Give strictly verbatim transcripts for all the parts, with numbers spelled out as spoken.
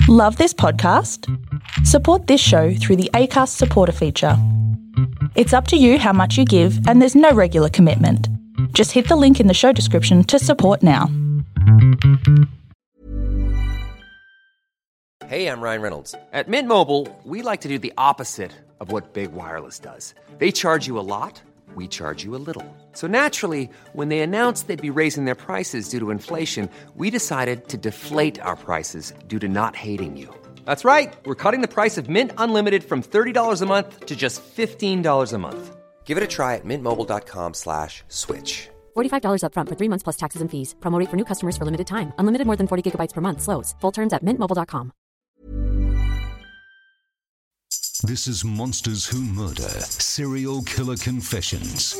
Love this podcast? Support this show through the Acast supporter feature. It's up to you how much you give, and there's no regular commitment. Just hit the link in the show description to support now. Hey, I'm Ryan Reynolds. At Mint Mobile, we like to do the opposite of what Big Wireless does. They charge you a lot, we charge you a little. So naturally, when they announced they'd be raising their prices due to inflation, we decided to deflate our prices due to not hating you. That's right. We're cutting the price of Mint Unlimited from thirty dollars a month to just fifteen dollars a month. Give it a try at mintmobile.com slash switch. forty-five dollars up front for three months plus taxes and fees. Promo rate for new customers for limited time. Unlimited more than forty gigabytes per month. Slows full terms at mint mobile dot com. This is Monsters Who Murder, Serial Killer Confessions.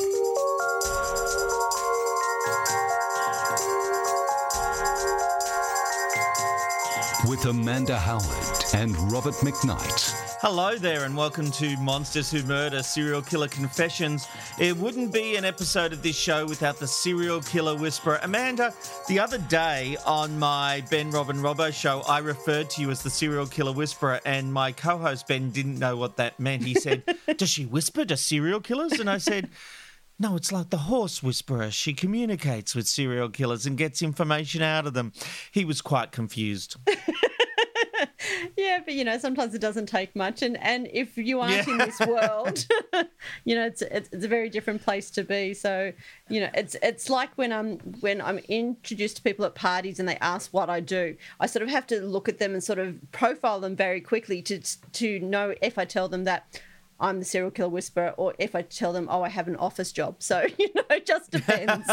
With Amanda Howard and Robert McKnight. Hello there and welcome to Monsters Who Murder, Serial Killer Confessions. It wouldn't be an episode of this show without the serial killer whisperer. Amanda, the other day on my Ben, Rob and Robbo show, I referred to you as the serial killer whisperer, and my co-host Ben didn't know what that meant. He said, does she whisper to serial killers? And I said, no, it's like the horse whisperer. She communicates with serial killers and gets information out of them. He was quite confused. Yeah, but, you know, sometimes it doesn't take much. And, and if you aren't Yeah. in this world, you know, it's, it's it's a very different place to be. So, you know, it's it's like when I'm, when I'm introduced to people at parties and they ask what I do, I sort of have to look at them and sort of profile them very quickly to to know if I tell them that I'm the serial killer whisperer or if I tell them, oh, I have an office job. So, you know, it just depends.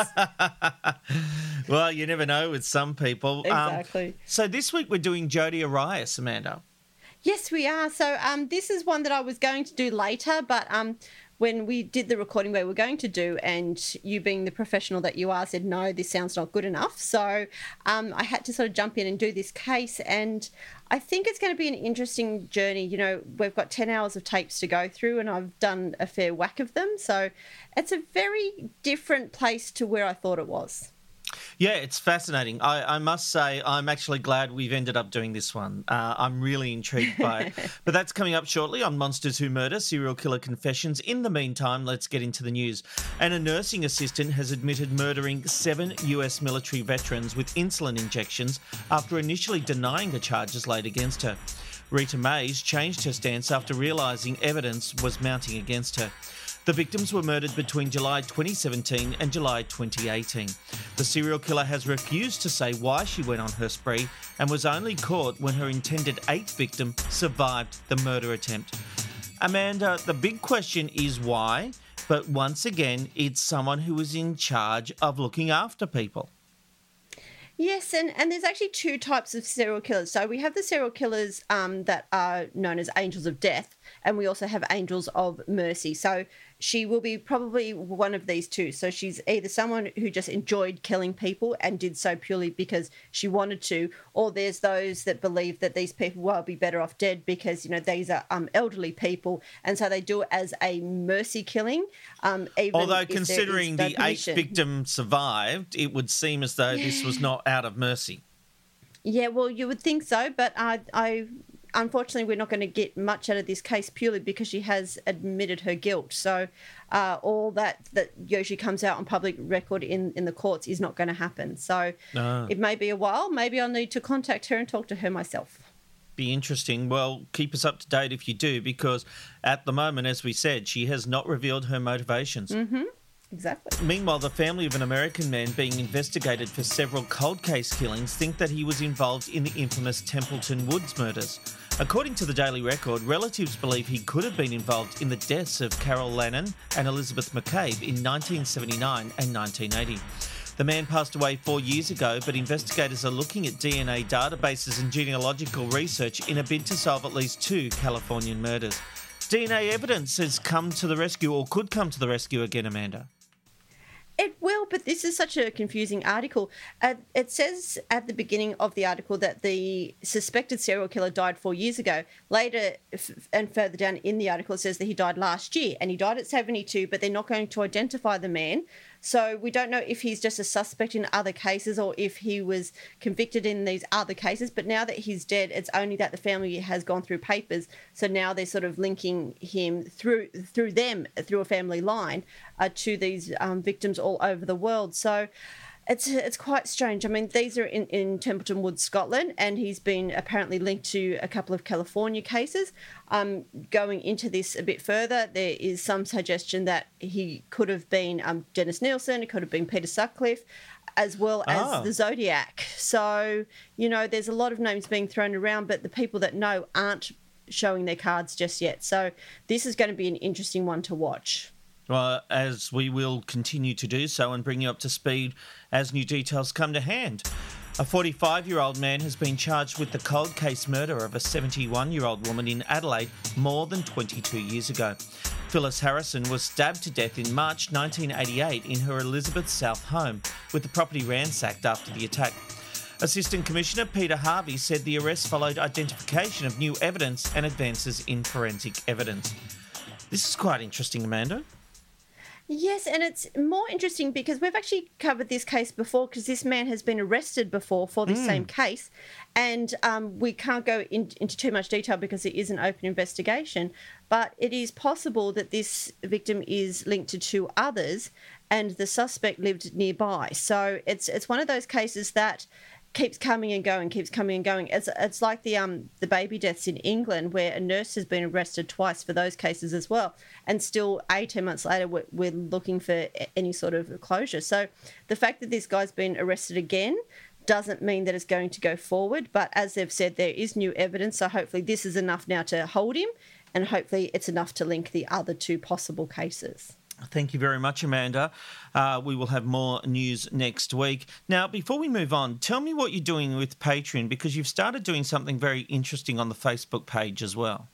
Well, you never know with some people. Exactly. Um, so this week we're doing Jodi Arias, Amanda. Yes, we are. So um, this is one that I was going to do later, but um, when we did the recording we were going to do, and you being the professional that you are said, no, this sounds not good enough. So um, I had to sort of jump in and do this case, and I think it's going to be an interesting journey. You know, we've got ten hours of tapes to go through, and I've done a fair whack of them. So it's a very different place to where I thought it was. Yeah, it's fascinating. I, I must say I'm actually glad we've ended up doing this one. Uh, I'm really intrigued by it. But that's coming up shortly on Monsters Who Murder, Serial Killer Confessions. In the meantime, let's get into the news. And a nursing assistant has admitted murdering seven U S military veterans with insulin injections after initially denying the charges laid against her. Rita Mays changed her stance after realising evidence was mounting against her. The victims were murdered between July twenty seventeen and July twenty eighteen. The serial killer has refused to say why she went on her spree and was only caught when her intended eighth victim survived the murder attempt. Amanda, the big question is why, but once again, it's someone who is in charge of looking after people. Yes, and, and there's actually two types of serial killers. So we have the serial killers um, that are known as angels of death, and we also have angels of mercy. So she will be probably one of these two. So she's either someone who just enjoyed killing people and did so purely because she wanted to, or there's those that believe that these people will be better off dead because, you know, these are um, elderly people, and so they do it as a mercy killing. Um, even Although if considering there is no the eighth permission. victim survived, it would seem as though this was not out of mercy. Yeah, well, you would think so, but I, I unfortunately, we're not going to get much out of this case purely because she has admitted her guilt. So uh, all that that usually comes out on public record in, in the courts is not going to happen. So No. It may be a while. Maybe I'll need to contact her and talk to her myself. Be interesting. Well, keep us up to date if you do, because at the moment, as we said, she has not revealed her motivations. Mm-hmm. Exactly. Meanwhile, the family of an American man being investigated for several cold case killings think that he was involved in the infamous Templeton Woods murders. According to the Daily Record, relatives believe he could have been involved in the deaths of Carol Lannon and Elizabeth McCabe in nineteen seventy-nine and nineteen eighty. The man passed away four years ago, but investigators are looking at D N A databases and genealogical research in a bid to solve at least two Californian murders. D N A evidence has come to the rescue, or could come to the rescue again, Amanda. It will, but this is such a confusing article. Uh, it says at the beginning of the article that the suspected serial killer died four years ago. Later, f- and further down in the article, it says that he died last year, and he died at seventy-two, but they're not going to identify the man So we don't know if he's just a suspect in other cases or if he was convicted in these other cases. But now that he's dead, it's only that the family has gone through papers. So now they're sort of linking him through through them, through a family line, uh, to these um, victims all over the world. So It's it's quite strange. I mean, these are in, in Templeton Wood, Scotland, and he's been apparently linked to a couple of California cases. Um, going into this a bit further, there is some suggestion that he could have been um, Dennis Nielsen, it could have been Peter Sutcliffe, as well as Oh. the Zodiac. So, you know, there's a lot of names being thrown around, but the people that know aren't showing their cards just yet. So this is going to be an interesting one to watch. Well, as we will continue to do so and bring you up to speed as new details come to hand. A forty-five-year-old man has been charged with the cold case murder of a seventy-one-year-old woman in Adelaide more than twenty-two years ago. Phyllis Harrison was stabbed to death in March nineteen eighty-eight in her Elizabeth South home, with the property ransacked after the attack. Assistant Commissioner Peter Harvey said the arrest followed identification of new evidence and advances in forensic evidence. This is quite interesting, Amanda. Yes, and it's more interesting because we've actually covered this case before because this man has been arrested before for this mm. same case. And um, we can't go in, into too much detail because it is an open investigation. But it is possible that this victim is linked to two others and the suspect lived nearby. So it's it's one of those cases that keeps coming and going, keeps coming and going. It's it's like the um the baby deaths in England where a nurse has been arrested twice for those cases as well. And still eighteen months later, we're, we're looking for any sort of closure. So the fact that this guy's been arrested again doesn't mean that it's going to go forward. But as they've said, there is new evidence. So hopefully this is enough now to hold him. And hopefully it's enough to link the other two possible cases. Thank you very much, Amanda. Uh, we will have more news next week. Now, before we move on, tell me what you're doing with Patreon, because you've started doing something very interesting on the Facebook page as well.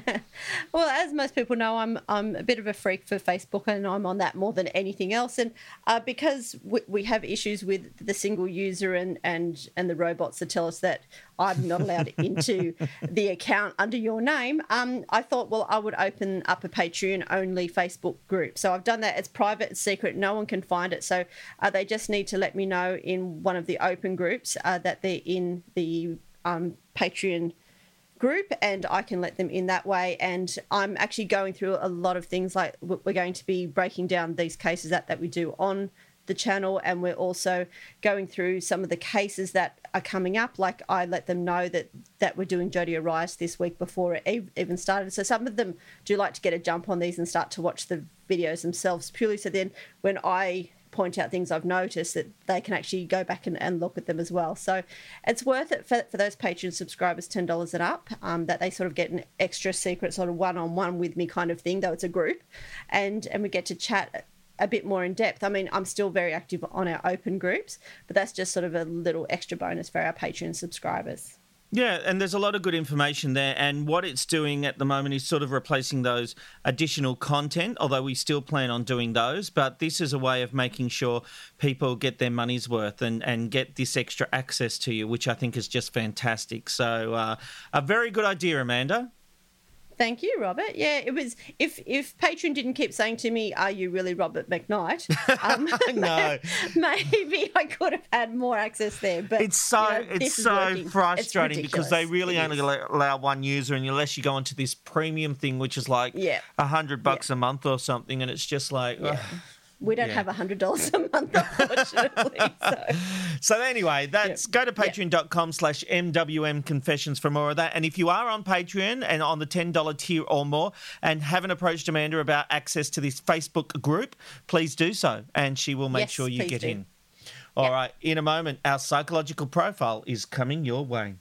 Well, as most people know, I'm I'm a bit of a freak for Facebook, and I'm on that more than anything else. And uh, because we, we have issues with the single user and, and, and the robots that tell us that I'm not allowed into the account under your name, um, I thought, well, I would open up a Patreon-only Facebook group. So I've done that. It's private, it's secret. No one can find it. So uh, they just need to let me know in one of the open groups uh, that they're in the um, Patreon group, and I can let them in that way. And I'm actually going through a lot of things, like we're going to be breaking down these cases that, that we do on the channel, and we're also going through some of the cases that are coming up. Like I let them know that that we're doing Jodi Arias this week before it even started. So some of them do like to get a jump on these and start to watch the videos themselves purely so then when I point out things I've noticed that they can actually go back and, and look at them as well. So it's worth it for, for those Patreon subscribers, ten dollars and up, um, that they sort of get an extra secret sort of one-on-one with me kind of thing, though it's a group, and and we get to chat a bit more in depth. I mean, I'm still very active on our open groups, but that's just sort of a little extra bonus for our Patreon subscribers. Yeah, and there's a lot of good information there, and what it's doing at the moment is sort of replacing those additional content, although we still plan on doing those, but this is a way of making sure people get their money's worth and, and get this extra access to you, which I think is just fantastic. So uh, a very good idea, Amanda. Thank you, Robert. Yeah, it was. If if Patreon didn't keep saying to me, "Are you really Robert McKnight?" Um, no, maybe I could have had more access there. But it's so you know, it's so working. frustrating it's because they really it only is. allow one user, and unless you go onto this premium thing, which is like a Yeah. hundred bucks Yeah. a month or something, and it's just like. Yeah. ugh. We don't Yeah. have one hundred dollars a month, unfortunately. So. So anyway, that's Yep. go to patreon.com slash MWM Confessions for more of that. And if you are on Patreon and on the ten dollars tier or more and haven't approached Amanda about access to this Facebook group, please do so, and she will make Yes, sure you please get do. in. All Yep. right, in a moment, our psychological profile is coming your way.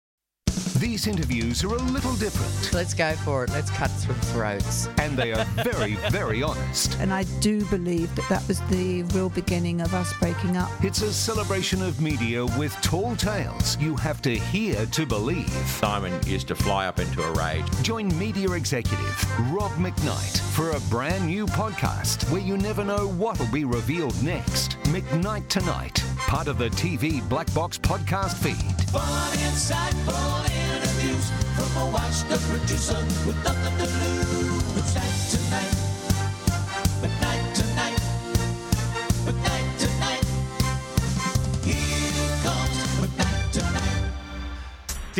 These interviews are a little different, Let's go for it. Let's cut some throats. and they are very, very honest. And I do believe that that was the real beginning of us breaking up. It's a celebration of media with tall tales you have to hear to believe. Simon used to fly up into a rage. Join media executive Rob McKnight for a brand new podcast where you never know what'll be revealed next. McKnight Tonight, part of the T V Black Box podcast feed. Fun, insightful interviews from a washed-up producer with nothing to lose. It's night tonight, but night tonight,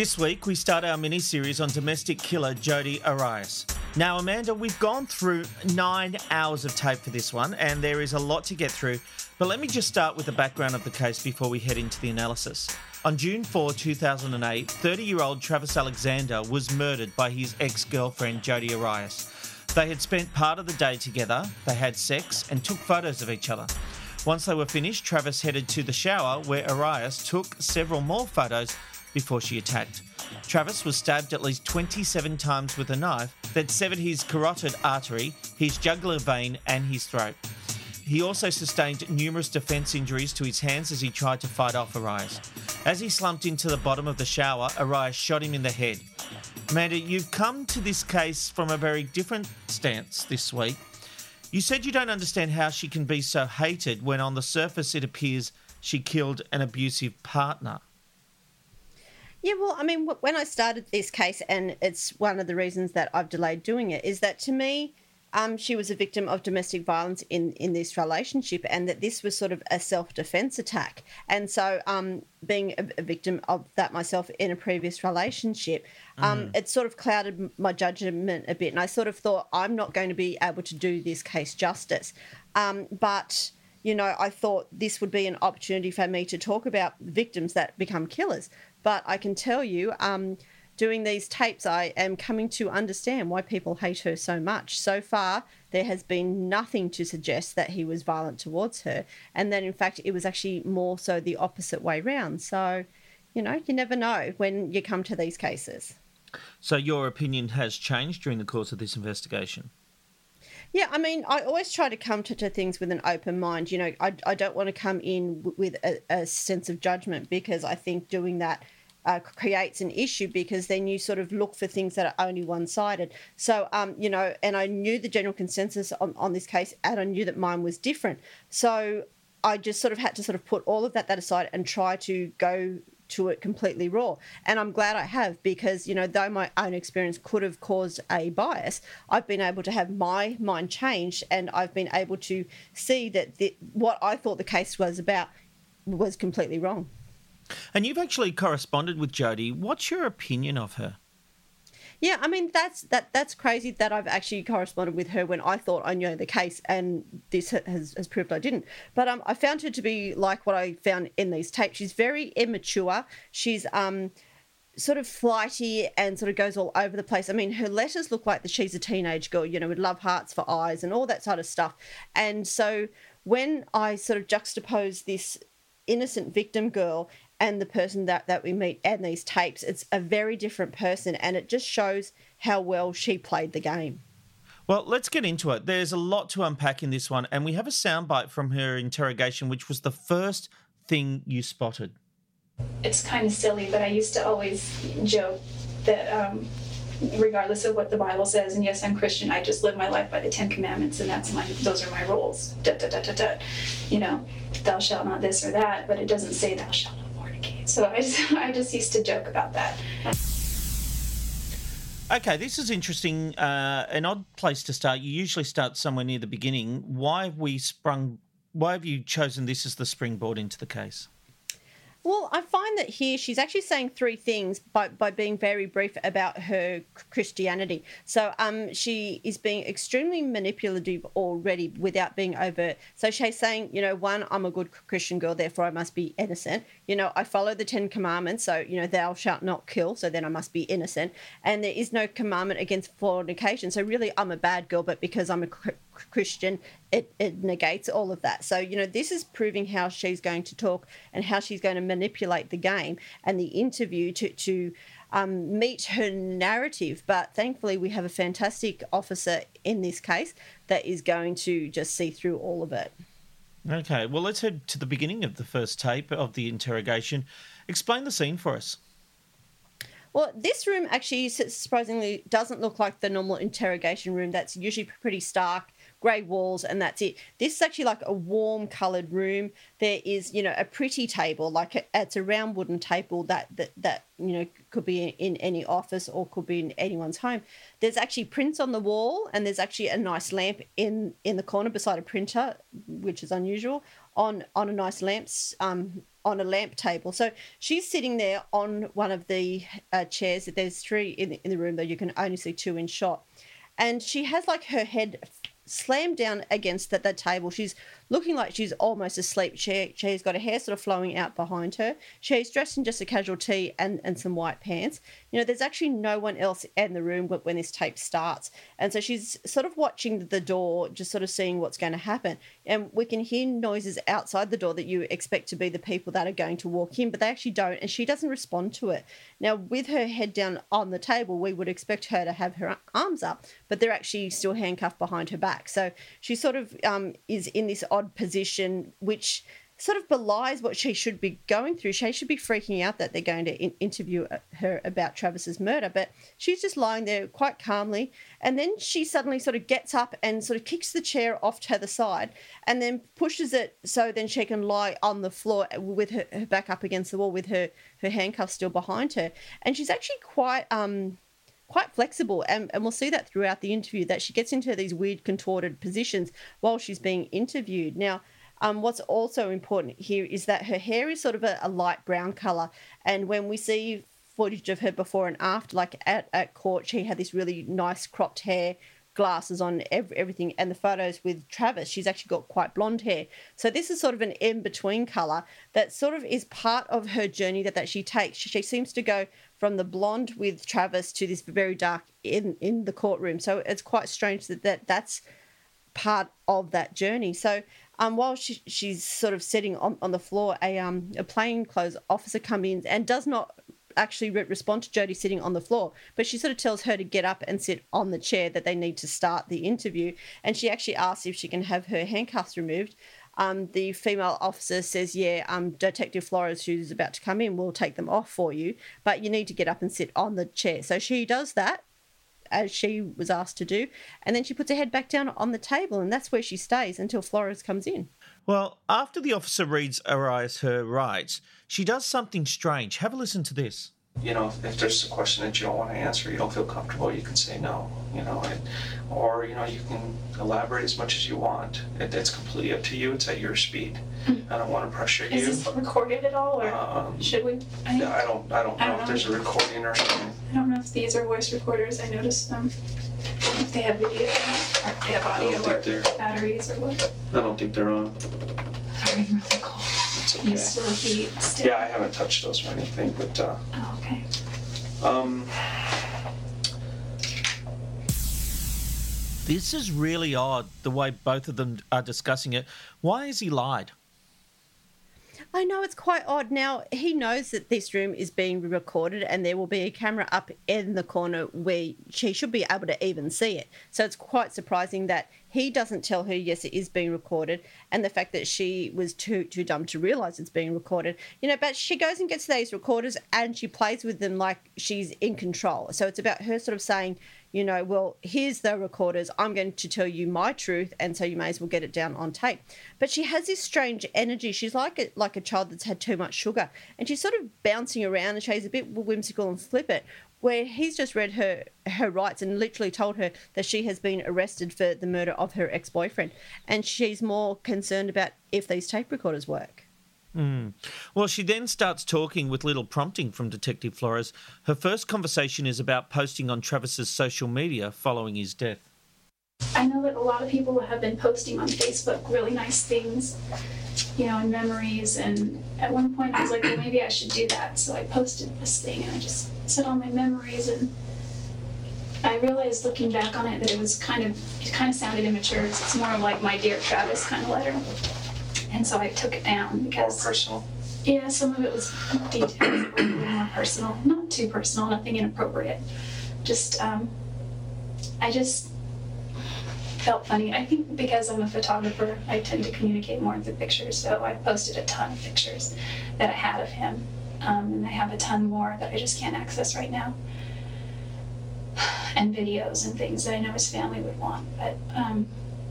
This week, we start our mini-series on domestic killer Jodi Arias. Now, Amanda, we've gone through nine hours of tape for this one, and there is a lot to get through. But let me just start with the background of the case before we head into the analysis. On June fourth, two thousand eight, thirty-year-old Travis Alexander was murdered by his ex-girlfriend, Jodi Arias. They had spent part of the day together, they had sex, and took photos of each other. Once they were finished, Travis headed to the shower, where Arias took several more photos before she attacked. Travis was stabbed at least twenty-seven times with a knife that severed his carotid artery, his jugular vein and his throat. He also sustained numerous defence injuries to his hands as he tried to fight off Arias. As he slumped into the bottom of the shower, Arias shot him in the head. Amanda, you've come to this case from a very different stance this week. You said you don't understand how she can be so hated when on the surface it appears she killed an abusive partner. Yeah, well, I mean, when I started this case, and it's one of the reasons that I've delayed doing it, is that to me, um, she was a victim of domestic violence in, in this relationship, and that this was sort of a self-defense attack. And so um, being a, a victim of that myself in a previous relationship, um, mm. it sort of clouded my judgment a bit. And I sort of thought, I'm not going to be able to do this case justice. Um, but... You know, I thought this would be an opportunity for me to talk about victims that become killers. But I can tell you, um, doing these tapes, I am coming to understand why people hate her so much. So far, there has been nothing to suggest that he was violent towards her. And then, in fact, it was actually more so the opposite way round. So, you know, you never know when you come to these cases. So your opinion has changed during the course of this investigation? Yeah, I mean, I always try to come to, to things with an open mind. You know, I, I don't want to come in w- with a, a sense of judgment, because I think doing that uh, creates an issue, because then you sort of look for things that are only one-sided. So, um, you know, and I knew the general consensus on, on this case, and I knew that mine was different. So I just sort of had to sort of put all of that, that aside and try to go to it completely raw. And I'm glad I have, because, you know, though my own experience could have caused a bias, I've been able to have my mind changed, and I've been able to see that the, what I thought the case was about was completely wrong. And you've actually corresponded with Jodi. What's your opinion of her? Yeah, I mean, that's that that's crazy that I've actually corresponded with her when I thought I knew the case, and this has, has proved I didn't. But um, I found her to be like what I found in these tapes. She's very immature. She's um, sort of flighty and sort of goes all over the place. I mean, her letters look like that she's a teenage girl, you know, with love hearts for eyes and all that sort of stuff. And so when I sort of juxtapose this innocent victim girl and the person that, that we meet and these tapes, it's a very different person, and it just shows how well she played the game. Well, let's get into it. There's a lot to unpack in this one, and we have a soundbite from her interrogation, which was the first thing you spotted. It's kind of silly, but I used to always joke that um, regardless of what the Bible says, and yes, I'm Christian, I just live my life by the Ten Commandments, and that's my, those are my rules. Da, da, da, da, da. You know, thou shalt not this or that, but it doesn't say thou shalt not fornicate. So I just, I just used to joke about that. Okay, this is interesting. Uh, an odd place to start. You usually start somewhere near the beginning. Why have we sprung? Why have you chosen this as the springboard into the case? Well, I find that here she's actually saying three things by, by being very brief about her Christianity. So um, she is being extremely manipulative already without being overt. So she's saying, you know, one, I'm a good Christian girl, therefore I must be innocent. You know, I follow the Ten Commandments, so, you know, thou shalt not kill, so then I must be innocent. And there is no commandment against fornication. So really, I'm a bad girl, but because I'm a Christian, it, it negates all of that. So, you know, this is proving how she's going to talk and how she's going to manipulate the game and the interview to, to um, meet her narrative. But thankfully, we have a fantastic officer in this case that is going to just see through all of it. Okay, well, let's head to the beginning of the first tape of the interrogation. Explain the scene for us. Well, this room actually surprisingly doesn't look like the normal interrogation room. That's usually pretty stark, grey walls, and that's it. This is actually like a warm coloured room. There is, you know, a pretty table, like a, it's a round wooden table that, that, that you know, could be in, in any office or could be in anyone's home. There's actually prints on the wall, and there's actually a nice lamp in, in the corner beside a printer, which is unusual, on, on a nice lamp um, on a lamp table. So she's sitting there on one of the uh, chairs. There's three in the, in the room, though you can only see two in shot. And she has like her head slammed down against the, the table. She's looking like she's almost asleep. She, she's got her hair sort of flowing out behind her. She's dressed in just a casual tee and, and some white pants. You know, there's actually no one else in the room when this tape starts. And so she's sort of watching the door, just sort of seeing what's going to happen. And we can hear noises outside the door that you expect to be the people that are going to walk in, but they actually don't. And she doesn't respond to it. Now, with her head down on the table, we would expect her to have her arms up, but they're actually still handcuffed behind her back. So she sort of um, is in this odd position, which sort of belies what she should be going through. She should be freaking out that they're going to in- interview her about Travis's murder, but she's just lying there quite calmly. And then she suddenly sort of gets up and sort of kicks the chair off to the side and then pushes it so then she can lie on the floor with her, her back up against the wall with her, her handcuffs still behind her. And she's actually quite... um. quite flexible, and, and we'll see that throughout the interview, that she gets into these weird contorted positions while she's being interviewed. Now, um, what's also important here is that her hair is sort of a, a light brown colour, and when we see footage of her before and after, like at, at court, she had this really nice cropped hair, glasses on, every, everything, and the photos with Travis, she's actually got quite blonde hair. So this is sort of an in-between colour that sort of is part of her journey that, that she takes. She, she seems to go from the blonde with Travis to this very dark in, in the courtroom. So it's quite strange that, that that's part of that journey. So um, while she, she's sort of sitting on, on the floor, a, um, a plainclothes officer comes in and does not actually re- respond to Jodie sitting on the floor, but she sort of tells her to get up and sit on the chair, that they need to start the interview. And she actually asks if she can have her handcuffs removed. Um, the female officer says, yeah, um, Detective Flores, who's about to come in, will take them off for you, but you need to get up and sit on the chair. So she does that, as she was asked to do, and then she puts her head back down on the table, and that's where she stays until Flores comes in. Well, after the officer reads Arias her rights, she does something strange. Have a listen to this. You know, if, if there's a question that you don't want to answer, you don't feel comfortable, you can say no, you know, and, or, you know, you can elaborate as much as you want. It, it's completely up to you. It's at your speed. Mm-hmm. I don't want to pressure you. Is this recorded at all, or um, should we? I, yeah, I don't, I don't know I don't if know. there's a recording or something. I don't know if these are voice recorders. I noticed them. If they have video, or if they have audio, or batteries, or what. I don't think they're on. Sorry, really cool. It's okay. You still heat still? Yeah, I haven't touched those or anything, but. Uh, oh, okay. Um. This is really odd, the way both of them are discussing it. Why has he lied? I know, it's quite odd. Now, he knows that this room is being recorded and there will be a camera up in the corner where she should be able to even see it. So it's quite surprising that he doesn't tell her, yes, it is being recorded, and the fact that she was too too dumb to realise it's being recorded. You know, but she goes and gets these recorders and she plays with them like she's in control. So it's about her sort of saying, you know, well, here's the recorders, I'm going to tell you my truth, and so you may as well get it down on tape. But she has this strange energy. She's like a, like a child that's had too much sugar, and she's sort of bouncing around, and she's a bit whimsical and flippant, where he's just read her her rights and literally told her that she has been arrested for the murder of her ex-boyfriend, and she's more concerned about if these tape recorders work. Mm. Well, she then starts talking with little prompting from Detective Flores. Her first conversation is about posting on Travis's social media following his death. I know that a lot of people have been posting on Facebook really nice things, you know, and memories, and at one point I was like, well, maybe I should do that. So I posted this thing and I just said all my memories, and I realized looking back on it that it was kind of, it kind of sounded immature. It's, it's more like my Dear Travis kind of letter. And so I took it down because... More personal? Yeah, some of it was detailed, a little bit more personal. Not too personal, nothing inappropriate. Just, um, I just felt funny. I think because I'm a photographer, I tend to communicate more through pictures, so I posted a ton of pictures that I had of him. Um, and I have a ton more that I just can't access right now. And videos and things that I know his family would want, but... Um,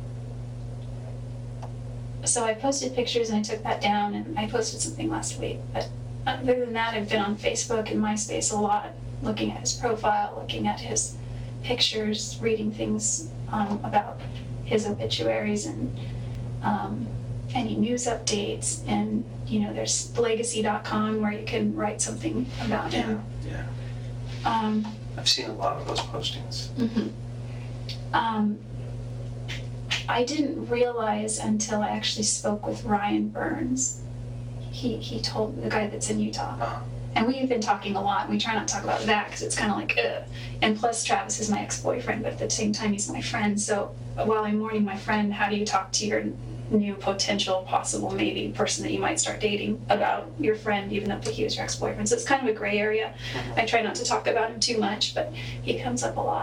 So I posted pictures and I took that down, and I posted something last week. But other than that, I've been on Facebook and MySpace a lot, looking at his profile, looking at his pictures, reading things um, about his obituaries, and um, any news updates. And, you know, there's legacy dot com where you can write something about yeah, him. Yeah. Um, I've seen a lot of those postings. Mm-hmm. Um, I didn't realize until I actually spoke with Ryan Burns. He he told the guy that's in Utah. Uh-huh. And we've been talking a lot, and we try not to talk about that because it's kind of like, ugh. And plus, Travis is my ex-boyfriend, but at the same time, he's my friend. So while I'm mourning my friend, how do you talk to your new potential, possible, maybe person that you might start dating about your friend, even though he was your ex-boyfriend? So it's kind of a gray area. I try not to talk about him too much, but he comes up a lot.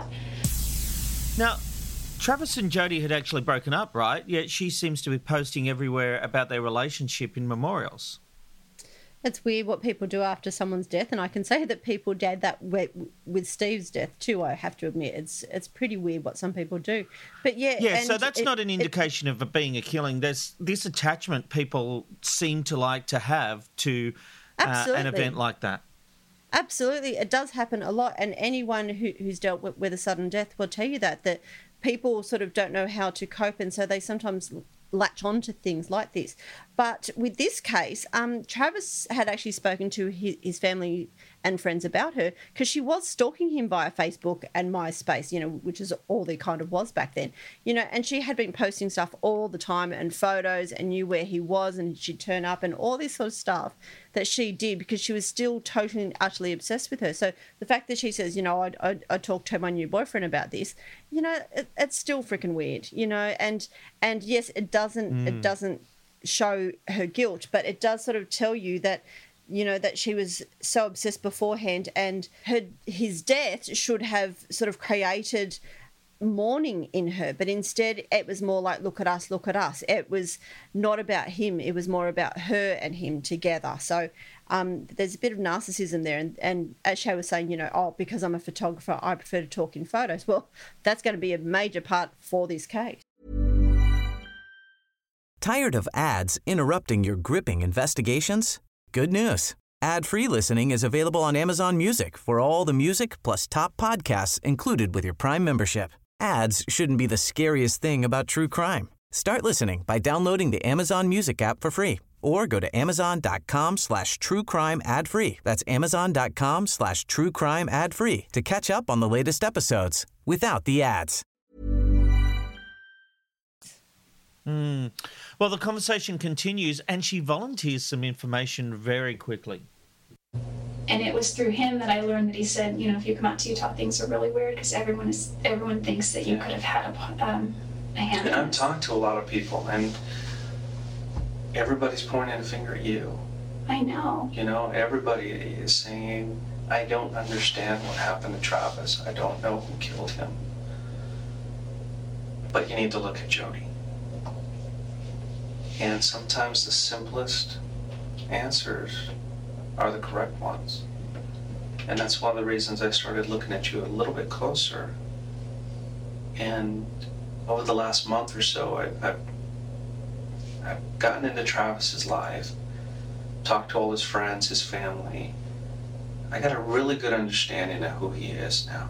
Now, Travis and Jodie had actually broken up, right? Yet she seems to be posting everywhere about their relationship in memorials. It's weird what people do after someone's death, and I can say that people did that with, with Steve's death too. I have to admit, it's it's pretty weird what some people do. But yeah, yeah. and So that's it, not an indication it, of it being a killing. There's this attachment people seem to like to have to uh, an event like that. Absolutely, it does happen a lot, and anyone who, who's dealt with, with a sudden death will tell you that that people sort of don't know how to cope, and so they sometimes latch on to things like this. But with this case, um, Travis had actually spoken to his, his family and friends about her because she was stalking him via Facebook and MySpace, you know, which is all there kind of was back then, you know, and she had been posting stuff all the time and photos and knew where he was, and she'd turn up and all this sort of stuff that she did because she was still totally and utterly obsessed with her. So the fact that she says, you know, I, I, I talked to my new boyfriend about this, you know, it, it's still freaking weird, you know, and and yes, it doesn't mm. it doesn't show her guilt, but it does sort of tell you that, you know, that she was so obsessed beforehand, and her his death should have sort of created mourning in her, but instead it was more like, look at us, look at us. It was not about him, it was more about her and him together. So um, there's a bit of narcissism there, and, and as Shay was saying, you know, oh, because I'm a photographer, I prefer to talk in photos. Well, that's going to be a major part for this case. Tired of ads interrupting your gripping investigations? Good news. Ad-free listening is available on Amazon Music for all the music plus top podcasts included with your Prime membership. Ads shouldn't be the scariest thing about true crime. Start listening by downloading the Amazon Music app for free or go to amazon.com slash true crime ad free. That's amazon.com slash true crime ad free to catch up on the latest episodes without the ads. Mm. Well, the conversation continues, and she volunteers some information very quickly. And it was through him that I learned that he said, you know, if you come out to Utah, things are really weird because everyone is everyone thinks that you yeah. could have had a, um, a hand. And I've talked to a lot of people, and everybody's pointing a finger at you. I know. You know, everybody is saying, I don't understand what happened to Travis. I don't know who killed him. But you need to look at Jodie. And sometimes the simplest answers are the correct ones. And that's one of the reasons I started looking at you a little bit closer. And over the last month or so, I, I've, I've gotten into Travis's life, talked to all his friends, his family. I got a really good understanding of who he is now.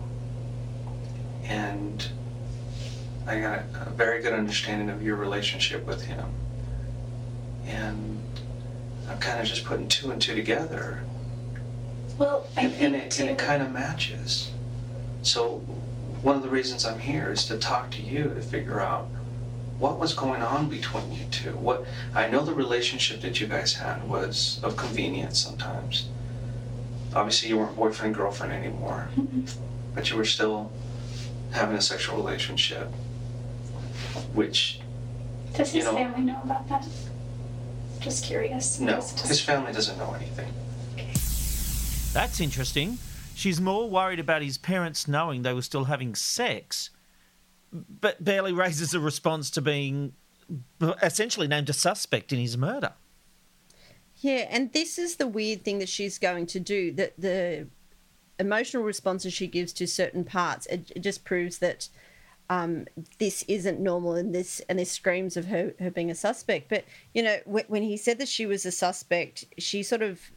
And I got a, a very good understanding of your relationship with him. And I'm kind of just putting two and two together. Well, I and, think and it, too. and it kind of matches. So one of the reasons I'm here is to talk to you to figure out what was going on between you two. What I know the relationship that you guys had was of convenience sometimes. Obviously, you weren't boyfriend and girlfriend anymore, mm-hmm. but you were still having a sexual relationship, which does his you know, family know about that? Just curious. No, just... his family doesn't know anything. Okay. That's interesting. She's more worried about his parents knowing they were still having sex, but barely raises a response to being essentially named a suspect in his murder. Yeah, and this is the weird thing that she's going to do, that the emotional responses she gives to certain parts, it, it just proves that um, this isn't normal, and this and this screams of her, her being a suspect. But, you know, w- when he said that she was a suspect, she sort of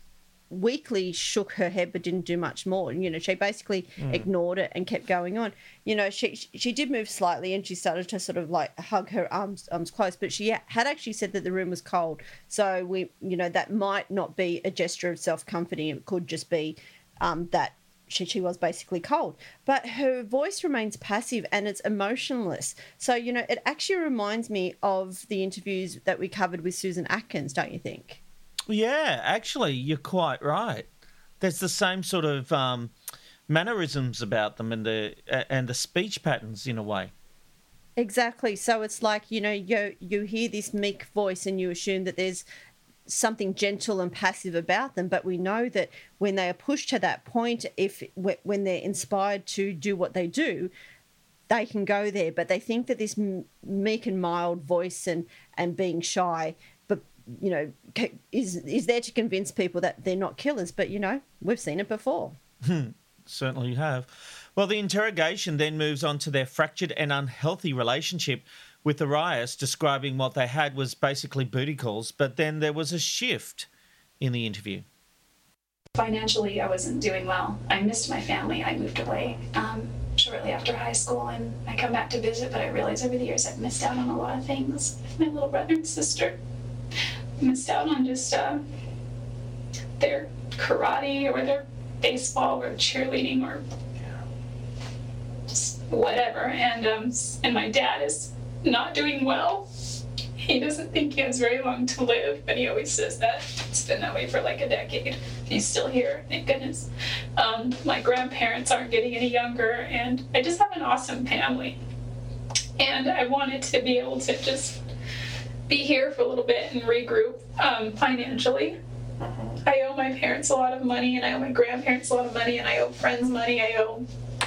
weakly shook her head but didn't do much more. You know, she basically mm. ignored it and kept going on. You know, she she did move slightly and she started to sort of like hug her arms arms close, but she had actually said that the room was cold. So we, you know, that might not be a gesture of self-comforting. It could just be um, that she she was basically cold. But her voice remains passive and it's emotionless. So, you know, it actually reminds me of the interviews that we covered with Susan Atkins, don't you think? Yeah, actually, you're quite right. There's the same sort of um, mannerisms about them and the uh, and the speech patterns in a way. Exactly. So it's like, you know, you you hear this meek voice and you assume that there's something gentle and passive about them, but we know that when they are pushed to that point, if when they're inspired to do what they do, they can go there. But they think that this meek and mild voice and and being shy, but you know, is is there to convince people that they're not killers. But you know, we've seen it before. Certainly have. Well, the interrogation then moves on to their fractured and unhealthy relationship, with Arias describing what they had was basically booty calls, but then there was a shift in the interview. Financially, I wasn't doing well. I missed my family. I moved away um, shortly after high school, and I come back to visit, but I realized over the years I've missed out on a lot of things with my little brother and sister. I missed out on just uh, their karate or their baseball or cheerleading or just whatever. And um, and my dad is not doing well. He doesn't think he has very long to live, but he always says that. It's been that way for like a decade. He's still here, thank goodness. Um, my grandparents aren't getting any younger, and I just have an awesome family. And I wanted to be able to just be here for a little bit and regroup um, financially. I owe my parents a lot of money, and I owe my grandparents a lot of money, and I owe friends money. I owe,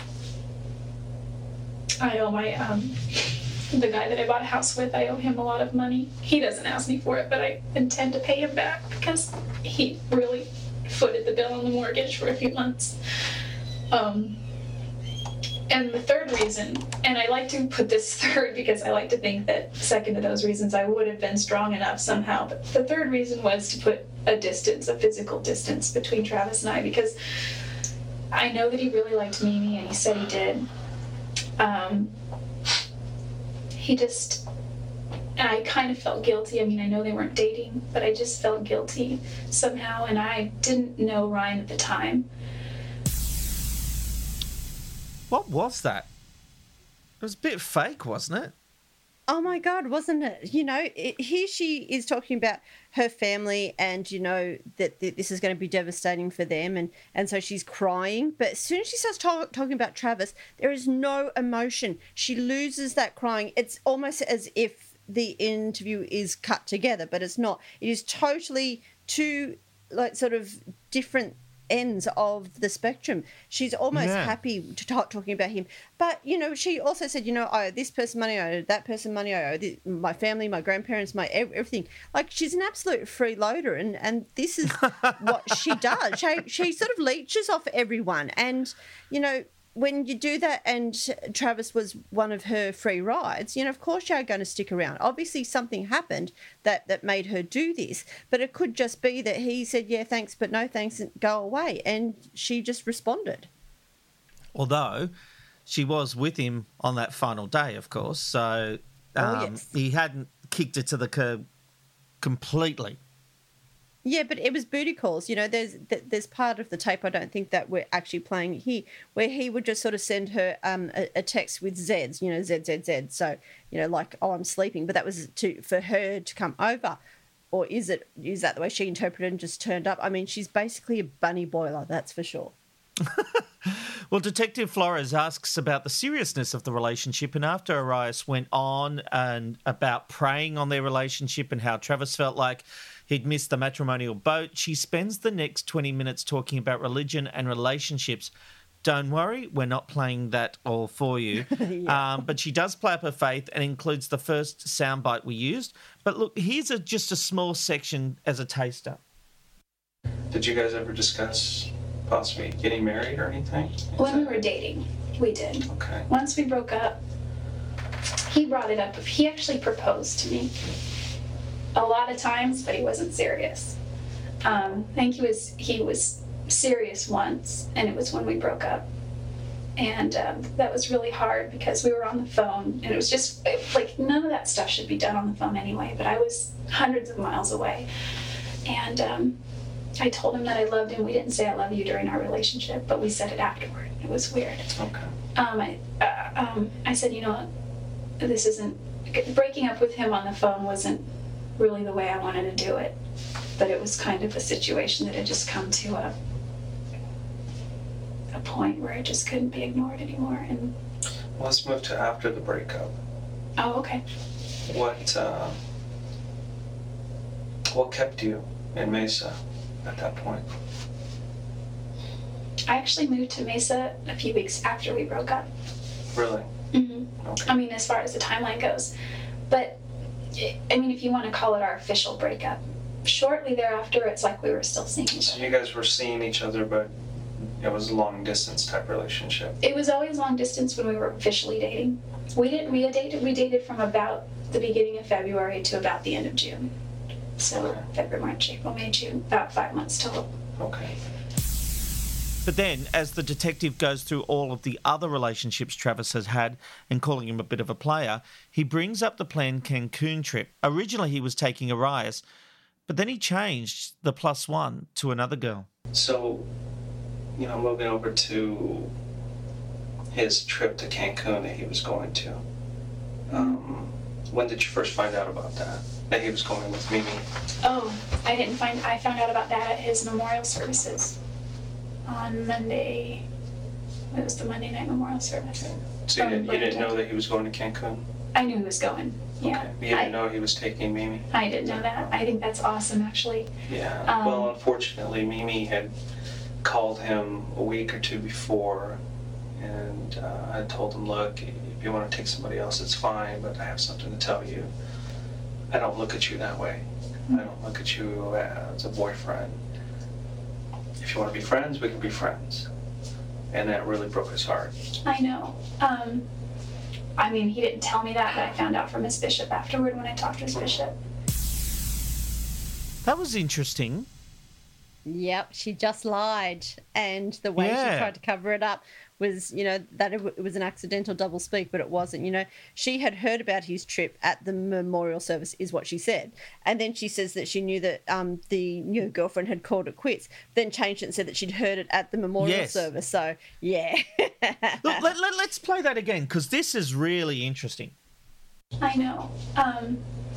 I owe my, um, the guy that I bought a house with, I owe him a lot of money. He doesn't ask me for it, but I intend to pay him back because he really footed the bill on the mortgage for a few months. Um, and the third reason, and I like to put this third because I like to think that second to those reasons I would have been strong enough somehow, but the third reason was to put a distance, a physical distance between Travis and I, because I know that he really liked Mimi and he said he did. Um, he just, I kind of felt guilty. I mean, I know they weren't dating, but I just felt guilty somehow, and I didn't know Ryan at the time. What was that? It was a bit fake, wasn't it? Oh my God, wasn't it? You know, it, here she is talking about her family and, you know, that, that this is going to be devastating for them. And, and so she's crying. But as soon as she starts talk, talking about Travis, there is no emotion. She loses that crying. It's almost as if the interview is cut together, but it's not. It is totally two, like, sort of different ends of the spectrum. She's almost yeah. happy to talk talking about him, but you know, she also said, you know, I owe this person money, I owe that person money, I owe this, my family, my grandparents, my everything. Like, she's an absolute freeloader, and and this is what she does. She she sort of leeches off everyone, and you know, when you do that, and Travis was one of her free rides, you know, of course you're going to stick around. Obviously something happened that, that made her do this, but it could just be that he said, yeah, thanks, but no thanks, and go away. And she just responded. Although she was with him on that final day, of course, so um, oh, yes. he hadn't kicked her to the curb completely. Yeah, but it was booty calls. You know, there's there's part of the tape I don't think that we're actually playing here, where he would just sort of send her um, a, a text with Zs, you know, Z, Z, Z. So, you know, like, oh, I'm sleeping. But that was to for her to come over. Or is it is that the way she interpreted and just turned up? I mean, she's basically a bunny boiler, that's for sure. Well, Detective Flores asks about the seriousness of the relationship, and after Arias went on and about preying on their relationship and how Travis felt like he'd missed the matrimonial boat, she spends the next twenty minutes talking about religion and relationships. Don't worry, we're not playing that all for you. yeah. um, but she does play up her faith and includes the first soundbite we used. But look, here's a, just a small section as a taster. Did you guys ever discuss possibly getting married or anything? Is when that... we were dating, we did. Okay. Once we broke up, he brought it up. He actually proposed to me a lot of times, but he wasn't serious. Um, I think he was he was serious once, and it was when we broke up. And um, that was really hard because we were on the phone, and it was just like none of that stuff should be done on the phone anyway, but I was hundreds of miles away. And um, I told him that I loved him. We didn't say I love you during our relationship, but we said it afterward. It was weird. Okay. Um, I, uh, um, I said, you know, this isn't, breaking up with him on the phone wasn't really the way I wanted to do it, but it was kind of a situation that had just come to a a point where it just couldn't be ignored anymore. And well, let's move to after the breakup. oh, okay. What uh, what kept you in Mesa at that point? I actually moved to Mesa a few weeks after we broke up. Really? Mm-hmm. Okay. I mean, as far as the timeline goes. But, I mean, if you want to call it our official breakup, shortly thereafter, it's like we were still seeing each So other. you guys were seeing each other, but it was a long distance type relationship. It was always long distance when we were officially dating. We didn't, we had dated, we dated from about the beginning of February to about the end of June. So Okay. February, March, April, May, June, about five months total. Okay. But then, as the detective goes through all of the other relationships Travis has had and calling him a bit of a player, he brings up the planned Cancun trip. Originally, he was taking Arias, but then he changed the plus one to another girl. So, you know, moving over to his trip to Cancun that he was going to, um, when did you first find out about that? That he was going with Mimi? Oh, I didn't find, I found out about that at his memorial services on Monday. It was the Monday night memorial service. Okay. So you didn't, you didn't know that he was going to Cancun? I knew he was going, yeah. Okay. You didn't I, know he was taking Mimi? I didn't know that. I think that's awesome, actually. Yeah. Um, well, unfortunately, Mimi had called him a week or two before, and uh, I told him, look, if you want to take somebody else, it's fine, but I have something to tell you. I don't look at you that way. I don't look at you as a boyfriend. If you want to be friends, we can be friends. And that really broke his heart. I know. Um, I mean, he didn't tell me that, but I found out from his bishop afterward when I talked to his bishop. That was interesting. Yep, she just lied, and the way Yeah. she tried to cover it up was, you know, that it, w- it was an accidental double speak, but it wasn't. You know, she had heard about his trip at the memorial service, is what she said, and then she says that she knew that um, the new girlfriend had called it quits. Then changed it and said that she'd heard it at the memorial Yes. service. So yeah, Look, let, let, let's play that again, because this is really interesting. I know. Um,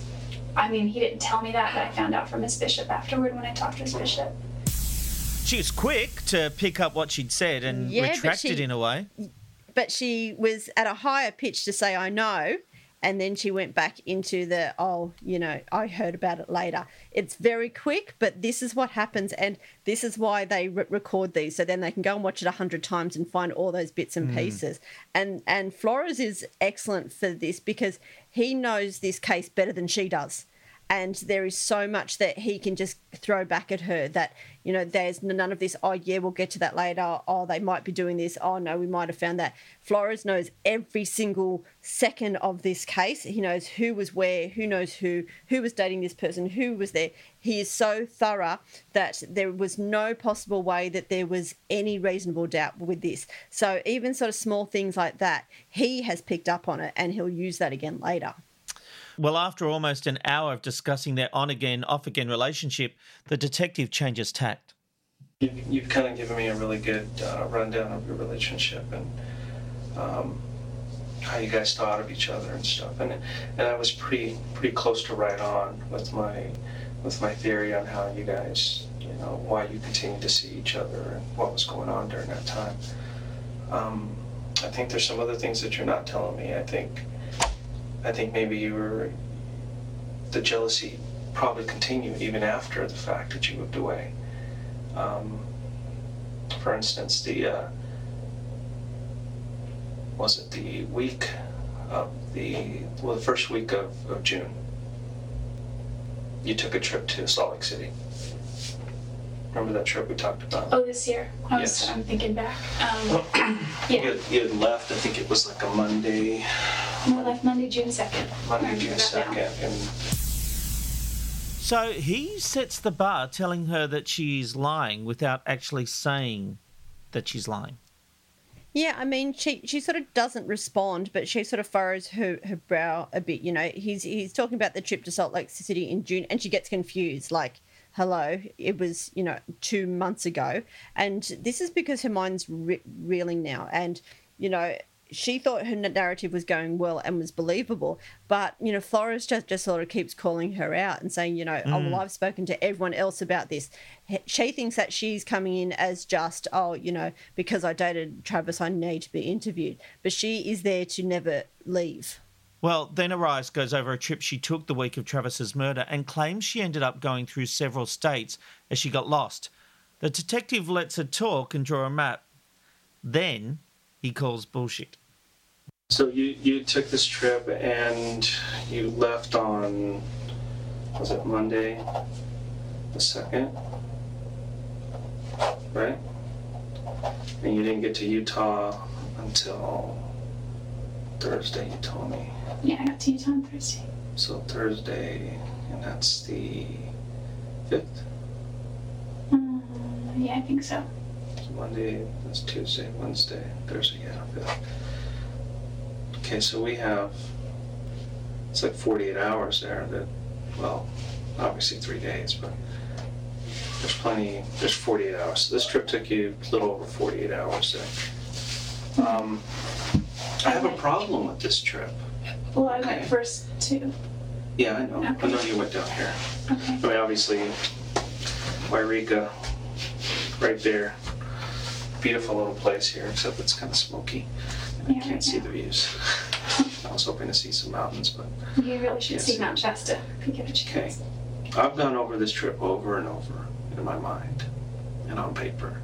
I mean, he didn't tell me that, but I found out from his bishop afterward when I talked to his bishop. She was quick to pick up what she'd said and Yeah, but retract it she- in a way. but she was at a higher pitch to say I know, and then she went back into the, oh, you know, I heard about it later. It's very quick, but this is what happens, and this is why they re- record these, so then they can go and watch it a hundred times and find all those bits and Mm. pieces. And and Flores is excellent for this because he knows this case better than she does. And there is so much that he can just throw back at her that, you know, there's none of this, oh, yeah, we'll get to that later. Oh, they might be doing this. Oh, no, we might have found that. Flores knows every single second of this case. He knows who was where, who knows who, who was dating this person, who was there. He is so thorough that there was no possible way that there was any reasonable doubt with this. So even sort of small things like that, he has picked up on it and he'll use that again later. Well, after almost an hour of discussing their on-again, off-again relationship, the detective changes tact. You, you've kind of given me a really good uh, rundown of your relationship and um, how you guys thought of each other and stuff. And and I was pretty pretty close to right on with my with my theory on how you guys, you know, why you continued to see each other and what was going on during that time. Um, I think there's some other things that you're not telling me. I think. I think maybe you were, the jealousy probably continued even after the fact that you moved away. Um, for instance, the, uh, was it the week of the, well, the first week of, of June, you took a trip to Salt Lake City. Remember that trip we talked about? Oh, this year? I was, Yes. I'm thinking back. Um, You had, you had left, I think it was like a Monday, I left Monday, June second. Monday, June second, and So he sets the bar telling her that she's lying without actually saying that she's lying. Yeah, I mean, she she sort of doesn't respond, but she sort of furrows her, her brow a bit. You know, he's he's talking about the trip to Salt Lake City in June, and she gets confused. Like, hello, it was, you know, two months ago, and this is because her mind's re- reeling now, and you know, she thought her narrative was going well and was believable, but, you know, Flores just, just sort of keeps calling her out and saying, you know, mm. oh, well, I've spoken to everyone else about this. She thinks that she's coming in as just, oh, you know, because I dated Travis, I need to be interviewed. But she is there to never leave. Well, then Arias goes over a trip she took the week of Travis's murder and claims she ended up going through several states as she got lost. The detective lets her talk and draw a map. Then he calls bullshit. So you, you took this trip and you left on, was it Monday the second? Right? And you didn't get to Utah until Thursday, you told me. Yeah, I got to Utah on Thursday. So Thursday, and that's the fifth? Um, yeah, I think so. Monday, that's Tuesday, Wednesday, Thursday, yeah, fifth. Okay, so we have, it's like forty-eight hours there that, well, obviously three days, but there's plenty, there's forty-eight hours. So this trip took you a little over forty-eight hours there. Um, I have a problem with this trip. Well, I went first too. Yeah, I know. Okay. I know you went down here. Okay. I mean, obviously, Wairika, right there. Beautiful little place here, except it's kind of smoky. And Yeah, I can't right see now. the views. I was hoping to see some mountains, but You really should Yes. see Mount Shasta if you get a okay. chance. I've gone over this trip over and over in my mind and on paper.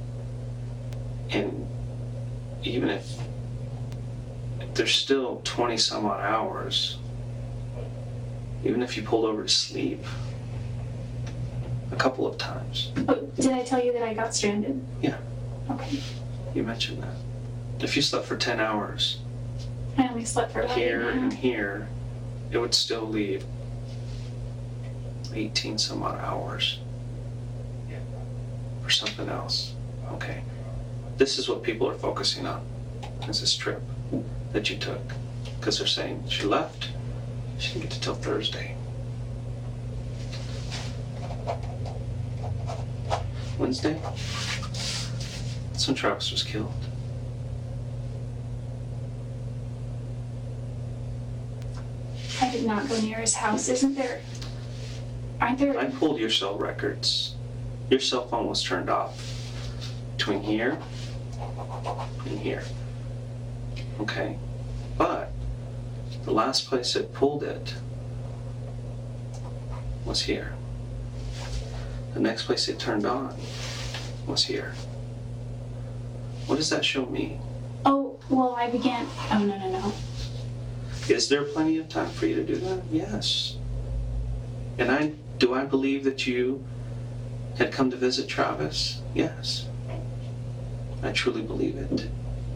And even if, if there's still twenty some odd hours, even if you pulled over to sleep a couple of times. Oh, did I tell you that I got stranded? Yeah, Okay. you mentioned that. If you slept for ten hours I only slept for about here eight and a and half. here, it would still leave eighteen some odd hours for something else. Okay. This is what people are focusing on, is this trip that you took. Because they're saying she left, she didn't get to till Thursday. Wednesday? That's when Travis was killed. I did not go near his house. Isn't there? Aren't there? I pulled your cell records. Your cell phone was turned off between here and here. Okay? But the last place it pulled it was here. The next place it turned on was here. What does that show me? Oh, well, I began. Oh, no, no, no. Is there plenty of time for you to do that? Yes. And I do I believe that you had come to visit Travis? Yes. I truly believe it.